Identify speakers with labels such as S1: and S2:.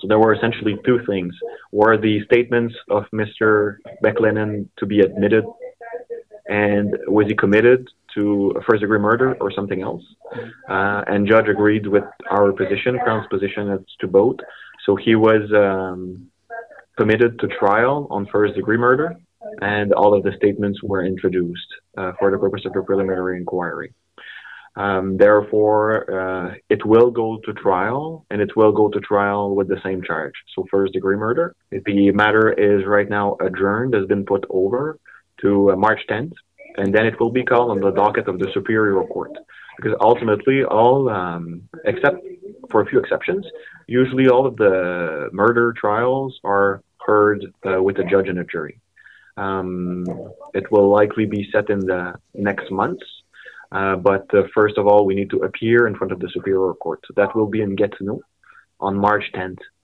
S1: So there were essentially two things. Were the statements of Mr. Beklenen to be admitted, and was he committed to a first degree murder or something else? And judge agreed with our position, Crown's position as to both. So he was committed to trial on first degree murder, and all of the statements were introduced for the purpose of the preliminary inquiry. Therefore, it will go to trial, and it will go to trial with the same charge. So first degree murder. The matter is right now adjourned, has been put over to March 10th, and then it will be called on the docket of the Superior Court. Because ultimately, all, except for a few exceptions, usually all of the murder trials are heard with a judge and a jury. It will likely be set in the next months, but first of all, we need to appear in front of the Superior Court. So that will be in Gatineau on March 10th.